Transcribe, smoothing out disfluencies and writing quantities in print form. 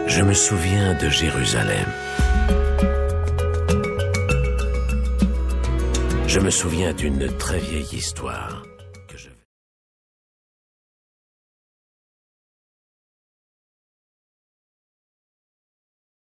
Je me souviens de Jérusalem. Je me souviens d'une très vieille histoire.